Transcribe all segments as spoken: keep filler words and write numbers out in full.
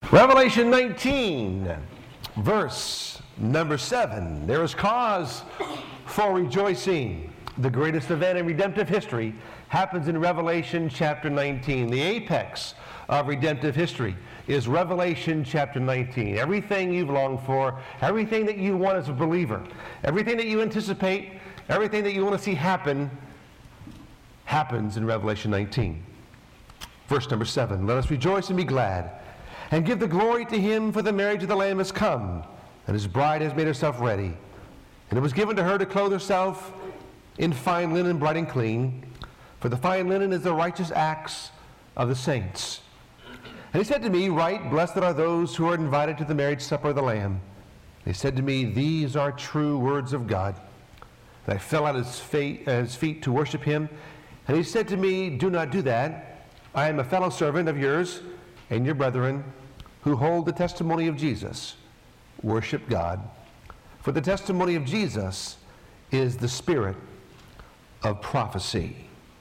Revelation nineteen, verse number seven. There is cause for rejoicing. The greatest event in redemptive history happens in Revelation chapter nineteen. The apex of redemptive history is Revelation chapter nineteen. Everything you've longed for, everything that you want as a believer, everything that you anticipate, everything that you want to see happen, happens in Revelation nineteen. Verse number seven. Let us rejoice and be glad, and give the glory to him, for the marriage of the Lamb has come, and his bride has made herself ready. And it was given to her to clothe herself in fine linen, bright and clean, for the fine linen is the righteous acts of the saints. And he said to me, Write, blessed are those who are invited to the marriage supper of the Lamb. He said to me, These are true words of God. And I fell at his feet, at his feet to worship him. And he said to me, Do not do that. I am a fellow servant of yours and your brethren who hold the testimony of Jesus. Worship God. For the testimony of Jesus is the spirit of prophecy.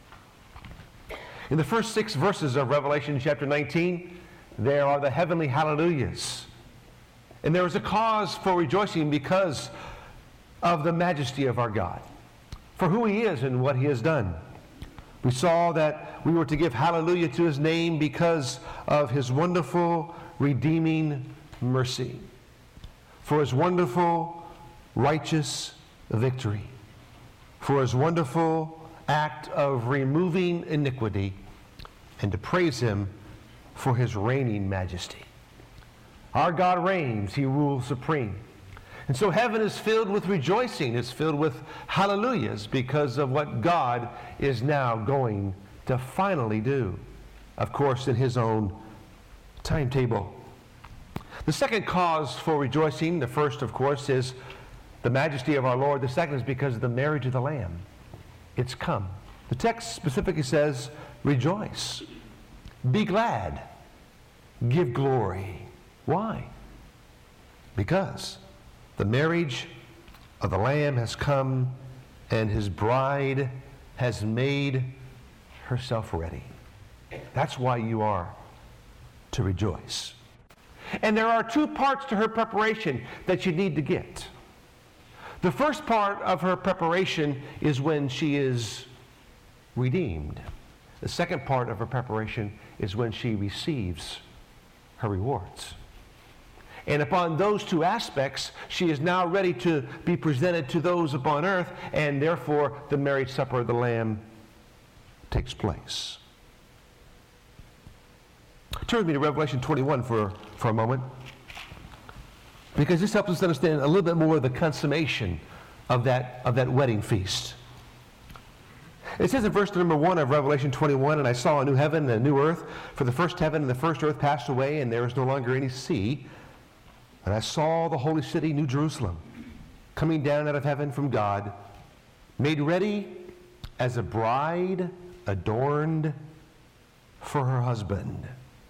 In the first six verses of Revelation chapter nineteen, there are the heavenly hallelujahs. And there is a cause for rejoicing because of the majesty of our God, for who he is and what he has done. We saw that we were to give hallelujah to his name because of his wonderful redeeming mercy, for his wonderful righteous victory, for his wonderful act of removing iniquity, and to praise him for his reigning majesty. Our God reigns. He rules supreme. And so heaven is filled with rejoicing. It's filled with hallelujahs because of what God is now going to finally do, of course, in his own timetable. The second cause for rejoicing, the first, of course, is the majesty of our Lord. The second is because of the marriage of the Lamb. It's come. The text specifically says, Rejoice. Be glad. Give glory. Why? Because the marriage of the Lamb has come, and his bride has made herself ready. That's why you are to rejoice. And there are two parts to her preparation that you need to get. The first part of her preparation is when she is redeemed. The second part of her preparation is when she receives her rewards. And upon those two aspects, she is now ready to be presented to those upon earth, and therefore the marriage supper of the Lamb takes place. Turn with me to Revelation twenty-one for, for a moment, because this helps us understand a little bit more of the consummation of that, of that wedding feast. It says in verse number one of Revelation twenty-one, And I saw a new heaven and a new earth, for the first heaven and the first earth passed away, and there is no longer any sea. And I saw the holy city, New Jerusalem, coming down out of heaven from God, made ready as a bride adorned for her husband.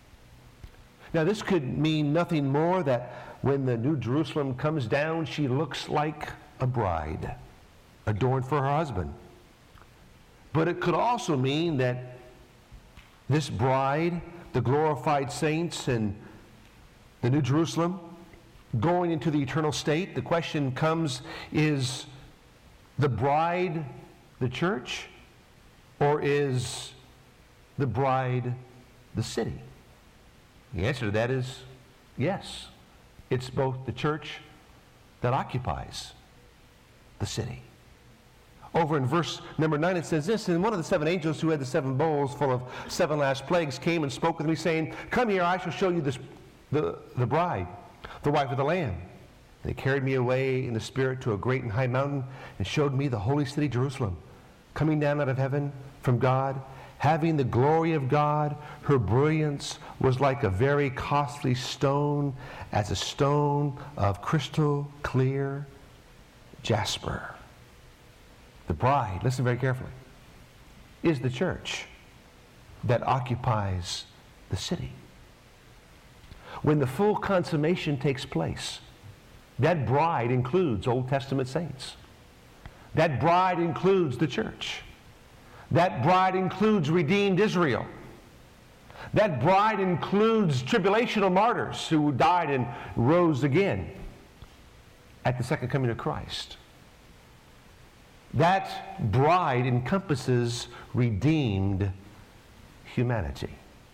Now this could mean nothing more that when the New Jerusalem comes down, she looks like a bride adorned for her husband. But it could also mean that this bride, the glorified saints and the New Jerusalem, going into the eternal state, the question comes, is the bride the church, or is the bride the city? The answer to that is yes. It's both the church that occupies the city. Over in verse number nine it says this, And one of the seven angels who had the seven bowls full of seven last plagues came and spoke with me, saying, Come here, I shall show you this, the, the bride, the wife of the Lamb. And he carried me away in the spirit to a great and high mountain, and showed me the holy city Jerusalem, coming down out of heaven from God, having the glory of God. Her brilliance was like a very costly stone, as a stone of crystal clear jasper. The bride, listen very carefully, is the church that occupies the city. When the full consummation takes place, that bride includes Old Testament saints. That bride includes the church. That bride includes redeemed Israel. That bride includes tribulational martyrs who died and rose again at the second coming of Christ. That bride encompasses redeemed humanity.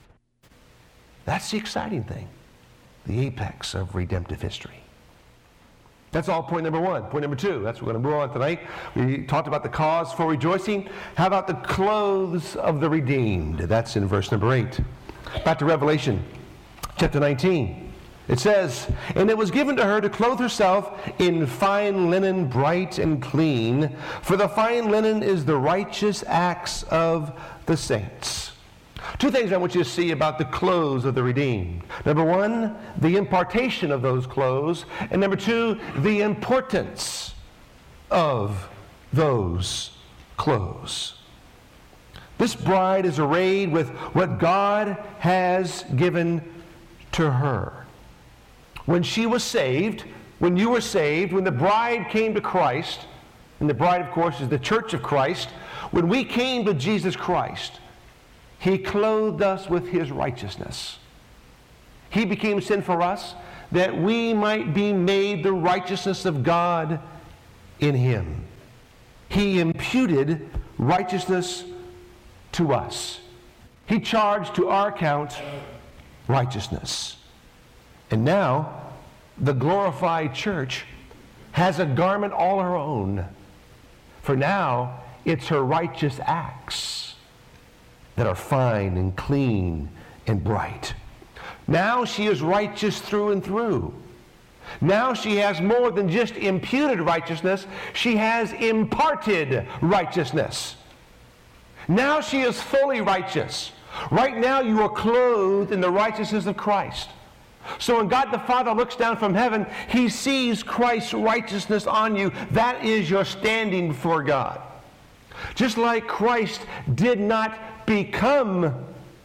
That's the exciting thing, the apex of redemptive history. That's all point number one. Point number two, that's what we're going to move on tonight. We talked about the cause for rejoicing. How about the clothes of the redeemed? That's in verse number eight. Back to Revelation chapter nineteen. It says, "And it was given to her to clothe herself in fine linen, bright and clean, for the fine linen is the righteous acts of the saints." Two things I want you to see about the clothes of the redeemed. Number one, the impartation of those clothes. And number two, the importance of those clothes. This bride is arrayed with what God has given to her. When she was saved, when you were saved, when the bride came to Christ, and the bride, of course, is the church of Christ, when we came to Jesus Christ, He clothed us with His righteousness. He became sin for us that we might be made the righteousness of God in Him. He imputed righteousness to us. He charged to our account righteousness. And now, the glorified church has a garment all her own. For now, it's her righteous acts that are fine and clean and bright. Now she is righteous through and through. Now she has more than just imputed righteousness, she has imparted righteousness. Now she is fully righteous. Right now you are clothed in the righteousness of Christ. So when God the Father looks down from heaven, He sees Christ's righteousness on you. That is your standing before God. Just like Christ did not become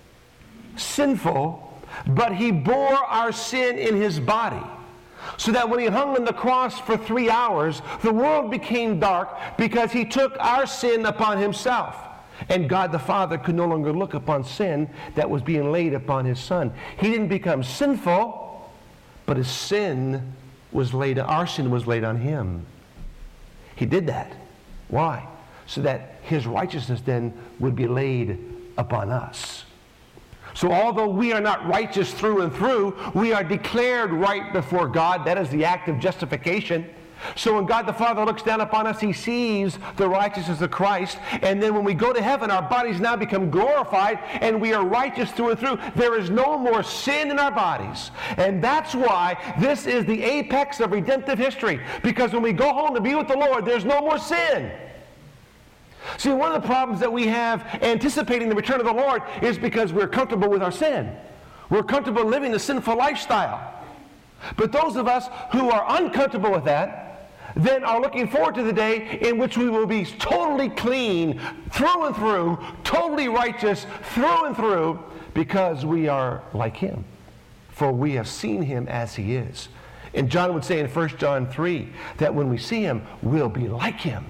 sinful, but He bore our sin in His body, so that when He hung on the cross for three hours, the world became dark because He took our sin upon Himself. And God the Father could no longer look upon sin that was being laid upon His Son. He didn't become sinful, but His sin was laid, our sin was laid on Him. He did that. Why? So that His righteousness then would be laid upon us. So although we are not righteous through and through, we are declared right before God. That is the act of justification. So when God the Father looks down upon us, He sees the righteousness of Christ. And then when we go to heaven, our bodies now become glorified, and we are righteous through and through. There is no more sin in our bodies. And that's why this is the apex of redemptive history. Because when we go home to be with the Lord, there's no more sin. See, one of the problems that we have anticipating the return of the Lord is because we're comfortable with our sin. We're comfortable living a sinful lifestyle. But those of us who are uncomfortable with that then are looking forward to the day in which we will be totally clean through and through, totally righteous through and through, because we are like Him. For we have seen Him as He is. And John would say in First John three that when we see Him, we'll be like Him.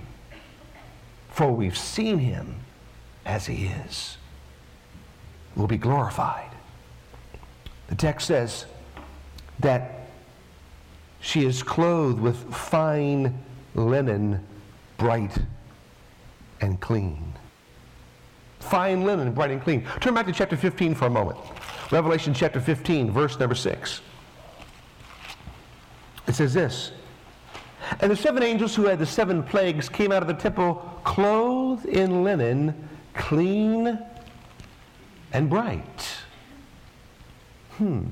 For we've seen Him as He is. We'll be glorified. The text says that she is clothed with fine linen, bright and clean. Fine linen, bright and clean. Turn back to chapter fifteen for a moment. Revelation chapter fifteen, verse number six. It says this: "And the seven angels who had the seven plagues came out of the temple clothed in linen, clean and bright." Hmm.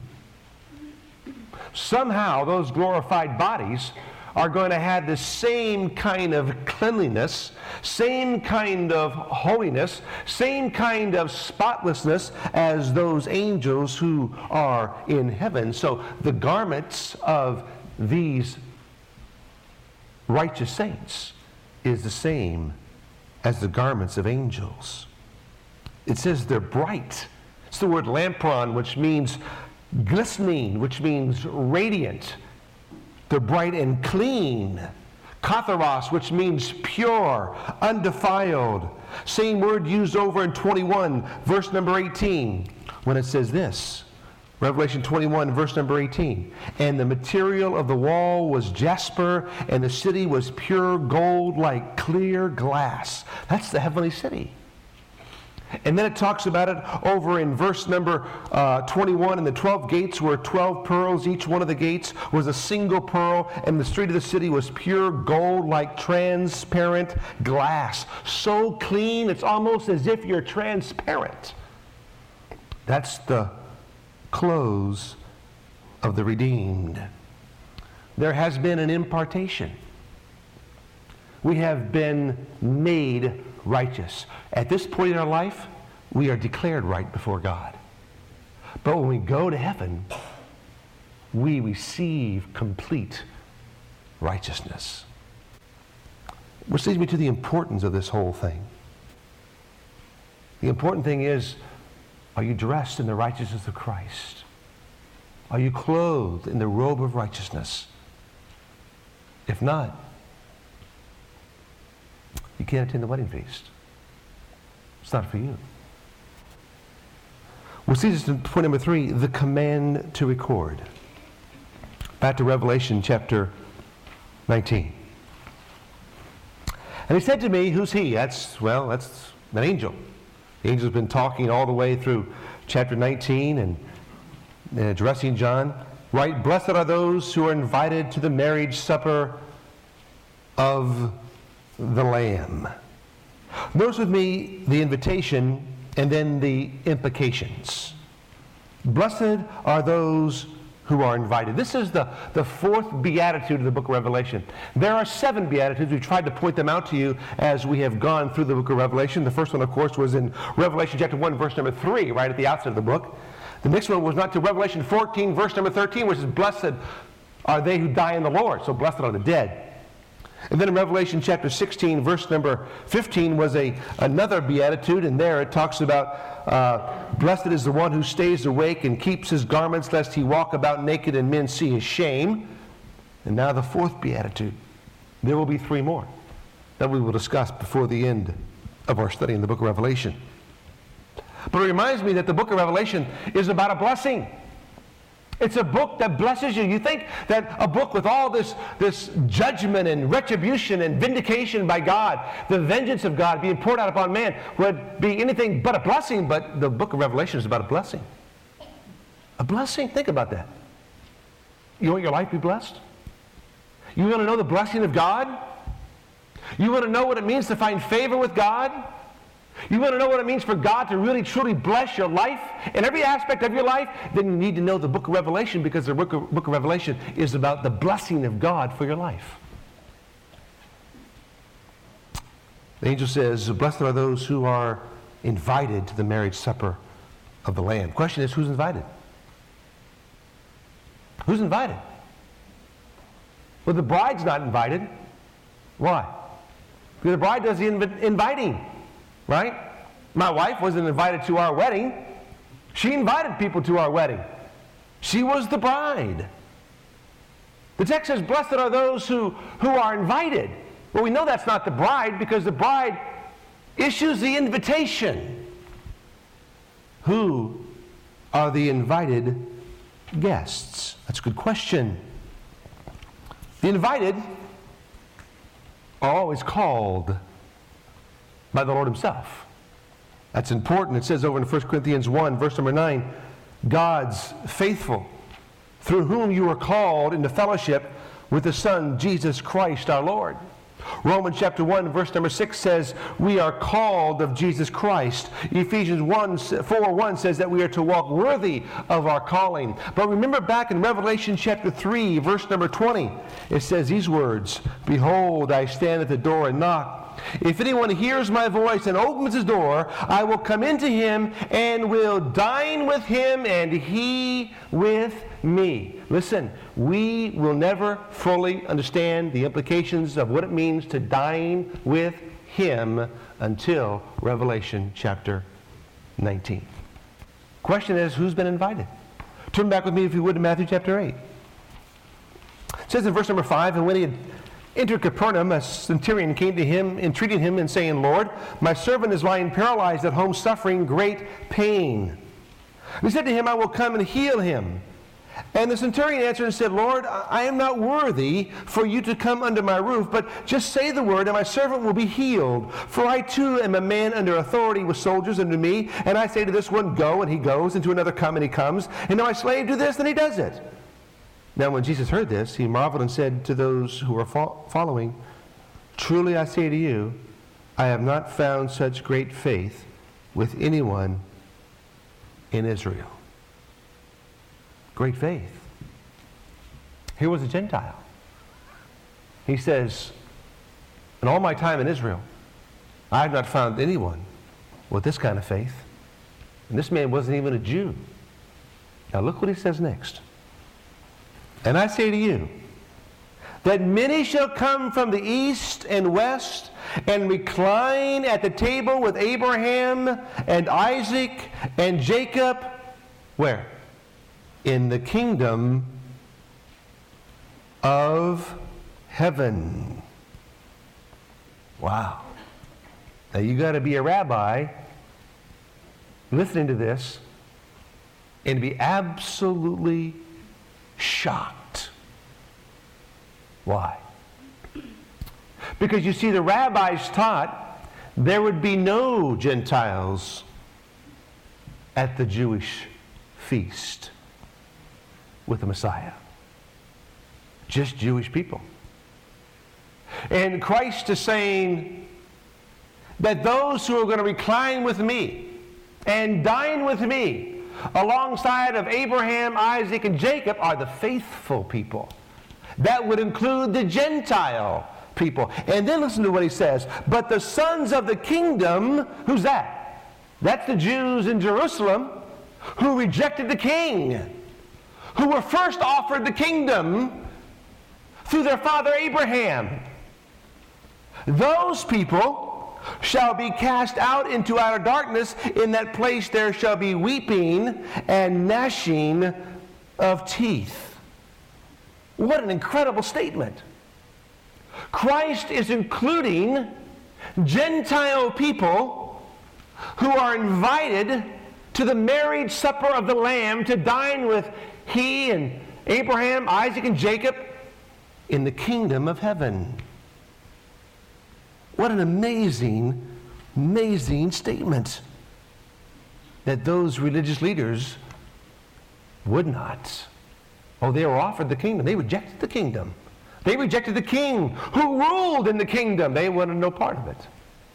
Somehow those glorified bodies are going to have the same kind of cleanliness, same kind of holiness, same kind of spotlessness as those angels who are in heaven. So the garments of these righteous saints is the same as the garments of angels. It says they're bright. It's the word lampron, which means glistening, which means radiant. They're bright and clean. Katharos, which means pure, undefiled, Same word used over in twenty-one, verse number eighteen, when it says this. Revelation twenty-one, verse number eighteen. And the material of the wall was jasper, and the city was pure gold like clear glass. That's the heavenly city. And then it talks about it over in verse number uh, twenty-one, and the twelve gates were twelve pearls. Each one of the gates was a single pearl, and the street of the city was pure gold like transparent glass. So clean, it's almost as if you're transparent. That's the close of the redeemed. There has been an impartation. We have been made righteous. At this point in our life, we are declared right before God. But when we go to heaven, we receive complete righteousness. Which leads me to the importance of this whole thing. The important thing is, are you dressed in the righteousness of Christ? Are you clothed in the robe of righteousness? If not, you can't attend the wedding feast. It's not for you. Which leads us to point number three, the command to record. Back to Revelation chapter nineteen. And he said to me, who's he? That's, well, that's an angel. The angel's been talking all the way through chapter nineteen and, and addressing John. Right, blessed are those who are invited to the marriage supper of the Lamb. Notice with me the invitation and then the implications. Blessed are those who are invited. This is the, the fourth beatitude of the book of Revelation. There are seven beatitudes. We've tried to point them out to you as we have gone through the book of Revelation. The first one, of course, was in Revelation chapter one, verse number three, right at the outset of the book. The next one was not to Revelation fourteen, verse number thirteen, which is blessed are they who die in the Lord. So blessed are the dead. And then in Revelation chapter sixteen, verse number fifteen was a another beatitude, and there it talks about uh, blessed is the one who stays awake and keeps his garments, lest he walk about naked and men see his shame. And now the fourth beatitude. There will be three more that we will discuss before the end of our study in the book of Revelation. But it reminds me that the book of Revelation is about a blessing. It's a book that blesses you. You think that a book with all this, this judgment and retribution and vindication by God, the vengeance of God being poured out upon man, would be anything but a blessing, but the book of Revelation is about a blessing. A blessing? Think about that. You want your life to be blessed? You want to know the blessing of God? You want to know what it means to find favor with God? You want to know what it means for God to really, truly bless your life in every aspect of your life? Then you need to know the book of Revelation, because the book of, book of Revelation is about the blessing of God for your life. The angel says, blessed are those who are invited to the marriage supper of the Lamb. Question is, who's invited? Who's invited? Well, the bride's not invited. Why? Because the bride does the inv- inviting. Right? My wife wasn't invited to our wedding. She invited people to our wedding. She was the bride. The text says, blessed are those who, who are invited. Well, we know that's not the bride, because the bride issues the invitation. Who are the invited guests? That's a good question. The invited are always called by the Lord himself. That's important. It says over in First Corinthians one, verse number nine, God's faithful, through whom you are called into fellowship with the Son, Jesus Christ our Lord. Romans chapter one, verse number six says, we are called of Jesus Christ. Ephesians one, four one says that we are to walk worthy of our calling. But remember back in Revelation chapter three, verse number twenty, it says these words, behold, I stand at the door and knock. If anyone hears my voice and opens his door, I will come into him and will dine with him and he with me. Listen, we will never fully understand the implications of what it means to dine with him until Revelation chapter nineteen. Question is, who's been invited? Turn back with me, if you would, to Matthew chapter eight. It says in verse number five, and when he had Enter Capernaum, a centurion came to him, entreating him and saying, Lord, my servant is lying paralyzed at home, suffering great pain. And he said to him, I will come and heal him. And the centurion answered and said, Lord, I am not worthy for you to come under my roof, but just say the word, and my servant will be healed. For I too am a man under authority with soldiers under me, and I say to this one, go, and he goes, and to another, come, and he comes, and to my slave, do this, and he does it. Now when Jesus heard this, he marveled and said to those who were fo- following, truly I say to you, I have not found such great faith with anyone in Israel. Great faith. Here was a Gentile. He says, in all my time in Israel, I have not found anyone with this kind of faith. And this man wasn't even a Jew. Now look what he says next. And I say to you, that many shall come from the east and west and recline at the table with Abraham and Isaac and Jacob. Where? In the kingdom of heaven. Wow. Now you got to be a rabbi listening to this and be absolutely shocked. Why? Because you see, the rabbis taught there would be no Gentiles at the Jewish feast with the Messiah. Just Jewish people. And Christ is saying that those who are going to recline with me and dine with me alongside of Abraham, Isaac, and Jacob are the faithful people. That would include the Gentile people. And then listen to what he says. But the sons of the kingdom, who's that? That's the Jews in Jerusalem who rejected the king, who were first offered the kingdom through their father Abraham. Those people shall be cast out into outer darkness. In that place there shall be weeping and gnashing of teeth. What an incredible statement. Christ is including Gentile people who are invited to the marriage supper of the Lamb to dine with he and Abraham, Isaac, and Jacob in the kingdom of heaven. What an amazing, amazing statement that those religious leaders would not. Oh, they were offered the kingdom. They rejected the kingdom. They rejected the king who ruled in the kingdom. They wanted no part of it.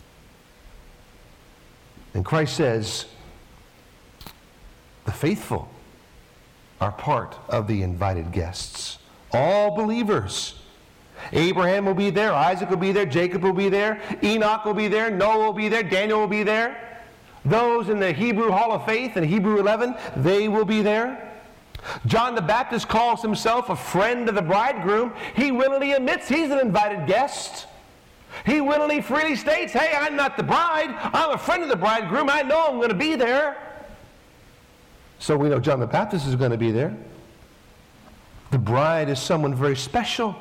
And Christ says, the faithful are part of the invited guests. All believers. Abraham will be there, Isaac will be there, Jacob will be there, Enoch will be there, Noah will be there, Daniel will be there. Those in the Hebrew Hall of Faith in Hebrew eleven, they will be there. John the Baptist calls himself a friend of the bridegroom. He willingly admits he's an invited guest. He willingly freely states, hey, I'm not the bride. I'm a friend of the bridegroom. I know I'm going to be there. So we know John the Baptist is going to be there. The bride is someone very special.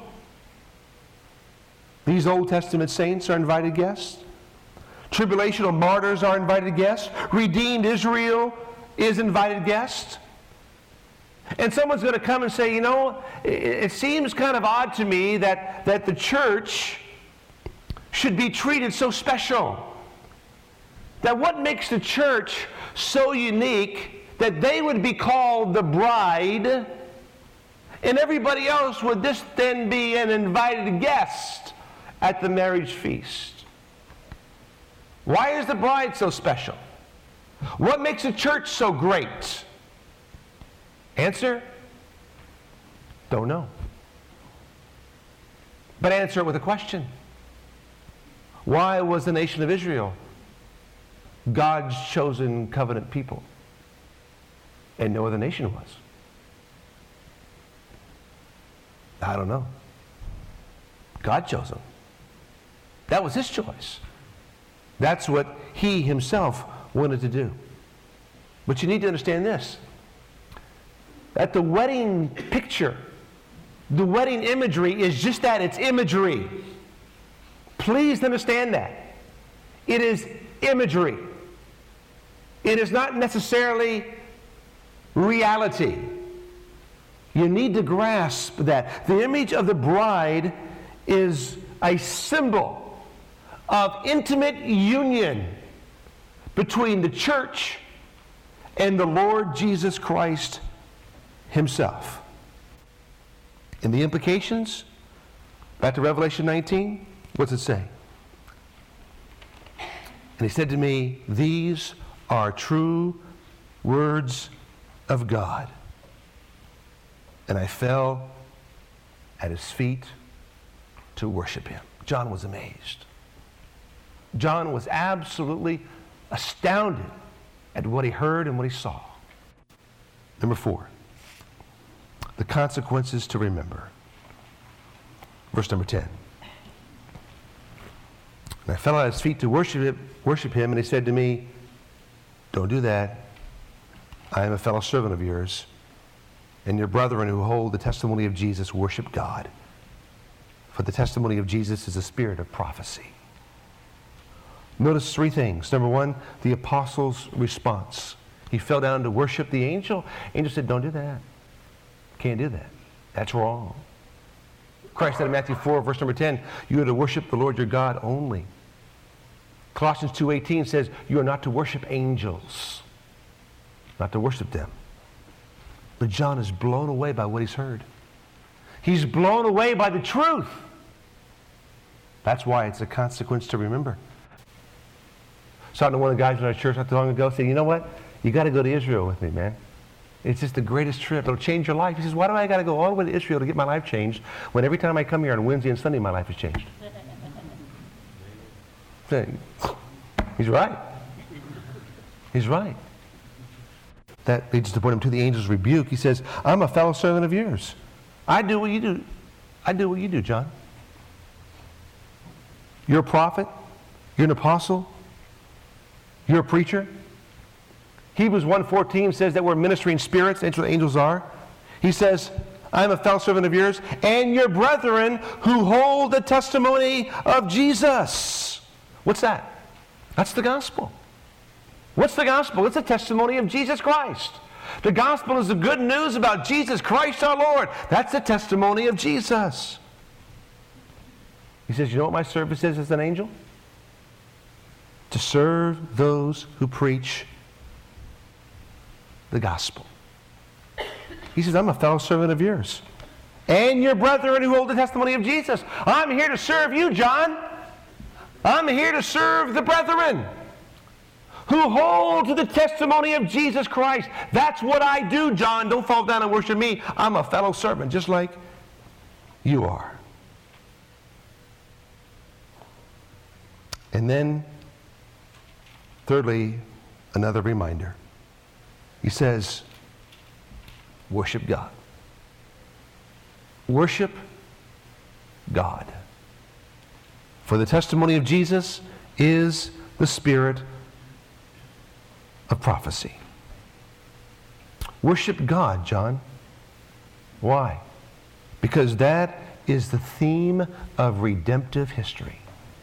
These Old Testament saints are invited guests. Tribulational martyrs are invited guests. Redeemed Israel is invited guest. And someone's going to come and say, you know, it, it seems kind of odd to me that, that the church should be treated so special. That what makes the church so unique that they would be called the bride, and everybody else would this then be an invited guest at the marriage feast? Why is the bride so special? What makes a church so great? Answer? Don't know. But answer it with a question. Why was the nation of Israel God's chosen covenant people and no other nation was? I don't know. God chose them. That was his choice. That's what he himself wanted to do. But you need to understand this. That the wedding picture The wedding imagery is just that, it's imagery. Please understand that. It is imagery. It is not necessarily reality. You need to grasp that. The image of the bride is a symbol of intimate union between the church and the Lord Jesus Christ himself. And the implications, back to Revelation nineteen, what's it say? And he said to me, these are true words of God. And I fell at his feet to worship him. John was amazed. John was absolutely astounded at what he heard and what he saw. Number four, the consequences to remember. Verse number ten. And I fell at his feet to worship him, worship him, and he said to me, don't do that. I am a fellow servant of yours, and your brethren who hold the testimony of Jesus worship God. For the testimony of Jesus is a spirit of prophecy. Notice three things. Number one, the apostle's response. He fell down to worship the angel. Angel said, don't do that. Can't do that. That's wrong. Christ said in Matthew four, verse number ten, you are to worship the Lord your God only. Colossians two eighteen says, you are not to worship angels. Not to worship them. But John is blown away by what he's heard. He's blown away by the truth. That's why it's a consequence to remember. I was talking to one of the guys in our church not too long ago, said, you know what? You got to go to Israel with me, man. It's just the greatest trip. It'll change your life. He says, why do I got to go all the way to Israel to get my life changed when every time I come here on Wednesday and Sunday my life is changed? He's right. He's right. That leads to point him to the angel's rebuke. He says, I'm a fellow servant of yours. I do what you do. I do what you do, John. You're a prophet. You're an apostle. You're a preacher. Hebrews one fourteen says that we're ministering spirits. That's what angels are. He says, I'm a fellow servant of yours and your brethren who hold the testimony of Jesus. What's that? That's the gospel. What's the gospel? It's a testimony of Jesus Christ. The gospel is the good news about Jesus Christ our Lord. That's the testimony of Jesus. He says, you know what my service is as an angel? To serve those who preach the gospel. He says, I'm a fellow servant of yours. And your brethren who hold the testimony of Jesus. I'm here to serve you, John. I'm here to serve the brethren who hold to the testimony of Jesus Christ. That's what I do, John. Don't fall down and worship me. I'm a fellow servant, just like you are. And then, thirdly, another reminder. He says, worship God. Worship God. For the testimony of Jesus is the spirit of prophecy. Worship God, John. Why? Because that is the theme of redemptive history.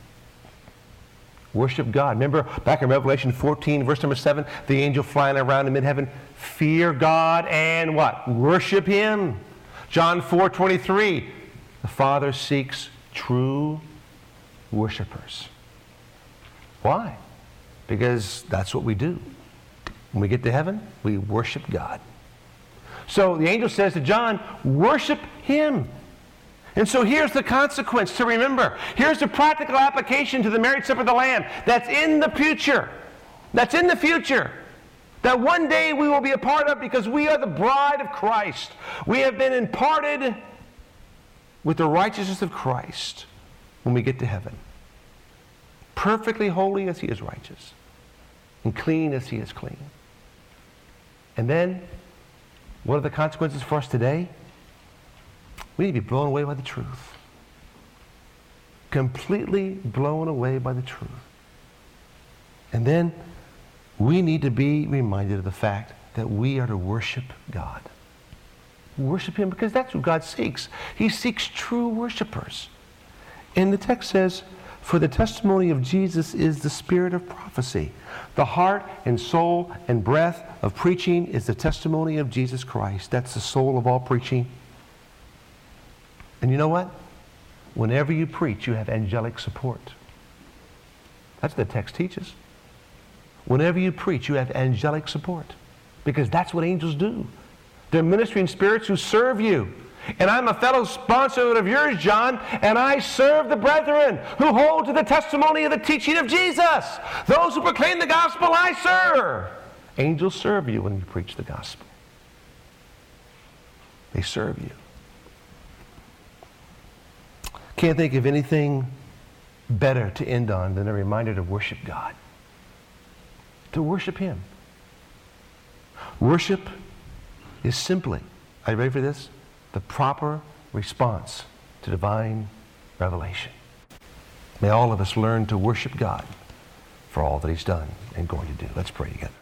Worship God. Remember back in Revelation fourteen, verse number seven, the angel flying around in mid-heaven, fear God and what? Worship him. John four twenty-three, the Father seeks true worshipers. Why? Because that's what we do. When we get to heaven, we worship God. So the angel says to John, worship him. And so here's the consequence to remember. Here's the practical application to the marriage supper of the Lamb that's in the future. That's in the future. That one day we will be a part of because we are the bride of Christ. We have been imparted with the righteousness of Christ when we get to heaven. Perfectly holy as he is righteous. And clean as he is clean. And then, what are the consequences for us today? We need to be blown away by the truth. Completely blown away by the truth. And then, we need to be reminded of the fact that we are to worship God. Worship him because that's who God seeks. He seeks true worshipers. And the text says, for the testimony of Jesus is the spirit of prophecy. The heart and soul and breath of preaching is the testimony of Jesus Christ. That's the soul of all preaching. And you know what? Whenever you preach, you have angelic support. That's what the text teaches. Whenever you preach, you have angelic support. Because that's what angels do. They're ministering spirits who serve you. And I'm a fellow sponsor of yours, John, and I serve the brethren who hold to the testimony of the teaching of Jesus. Those who proclaim the gospel, I serve. Angels serve you when you preach the gospel. They serve you. Can't think of anything better to end on than a reminder to worship God. To worship him. Worship is simply, are you ready for this? The proper response to divine revelation. May all of us learn to worship God for all that he's done and going to do. Let's pray together.